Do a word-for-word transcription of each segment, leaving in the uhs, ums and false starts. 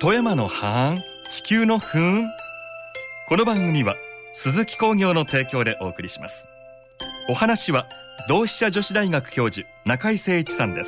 富山のハーン、地球のふーん。この番組は鈴木工業の提供でお送りします。お話は同志社女子大学教授中井誠一さんです。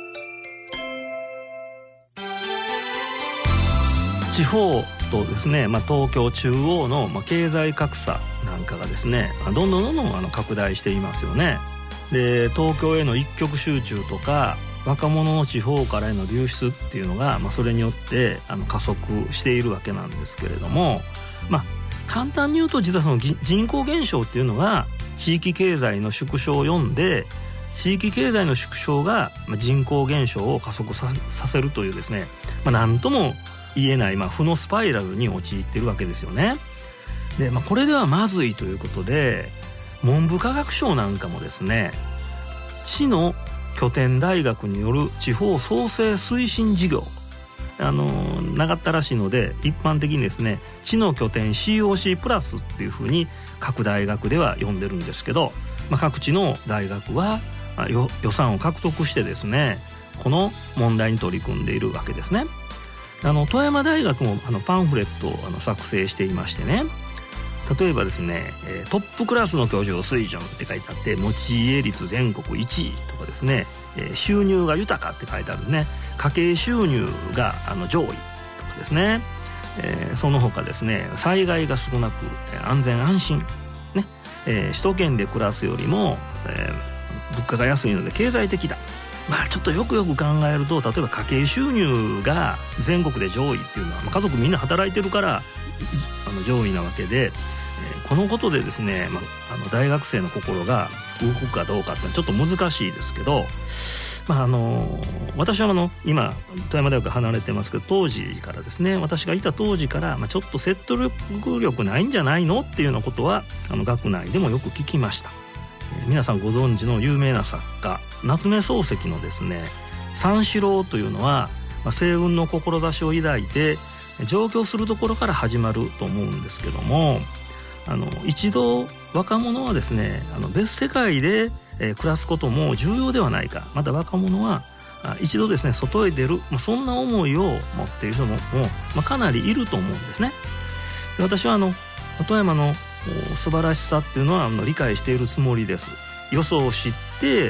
地方とですね、まあ、東京中央の、まあ、経済格差なんかがですね、どんどんどんどんあの拡大していますよね。で、東京への一極集中とか若者の地方からへの流出っていうのが、まあ、それによってあの加速しているわけなんですけれども、まあ、簡単に言うと実はその人口減少っていうのが地域経済の縮小を読んで、地域経済の縮小が人口減少を加速 さ, させるというですね、まあ、何とも言えない、まあ、負のスパイラルに陥っているわけですよね。で、まあ、これではまずいということで、文部科学省なんかもですね、地の拠点大学による地方創生推進事業、あの長ったらしいので一般的にですね、地の拠点 シーオーシー プラスっていうふうに各大学では呼んでるんですけど、まあ、各地の大学は予算を獲得してですね、この問題に取り組んでいるわけですね。あの富山大学もあのパンフレットをあの作成していましてね、例えばですね、トップクラスの教授水準って書いてあって、持ち家率全国いちいとかですね、収入が豊かって書いてあるね、家計収入があの上位とかですね、えー、その他ですね、災害が少なく安全安心、ねえー、首都圏で暮らすよりも、えー、物価が安いので経済的だ。まあちょっとよくよく考えると、例えば家計収入が全国で上位っていうのは、まあ、家族みんな働いてるからあの上位なわけで、えー、このことでですね、まあ、あの大学生の心が動くかどうかってちょっと難しいですけど、まああの私はあの今富山大学離れてますけど、当時からですね、私がいた当時から、まあ、ちょっと説得力ないんじゃないのっていうようなことはあの学内でもよく聞きました。皆さんご存知の有名な作家夏目漱石のですね、三四郎というのは、まあ、西軍の志を抱いて上京するところから始まると思うんですけども、あの一度若者はですね、あの別世界で、えー、暮らすことも重要ではないか、また若者は一度ですね外へ出る、まあ、そんな思いを持っている人も、もまあ、かなりいると思うんですね。で、私はあの富山の素晴らしさっていうのはあの理解しているつもりです。よそを知って、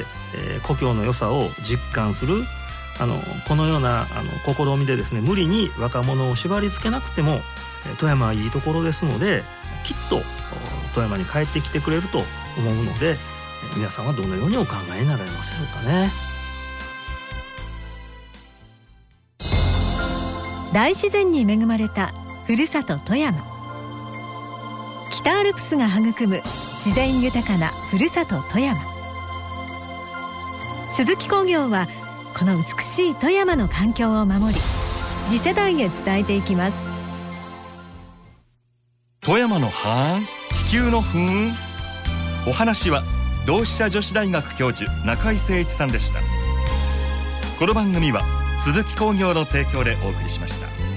えー、故郷の良さを実感する、あのこのようなあの試みでですね、無理に若者を縛り付けなくても富山はいいところですので、きっと富山に帰ってきてくれると思うので、皆さんはどのようにお考えになられますでしょうかね。 大自然に恵まれたふるさと富山。北アルプスが育む自然豊かなふるさと富山。鈴木工業はこの美しい富山の環境を守り、次世代へ伝えていきます。 富山のハーン、地球のふーん。お話は同志社女子大学教授中井誠一さんでした。この番組は鈴木工業の提供でお送りしました。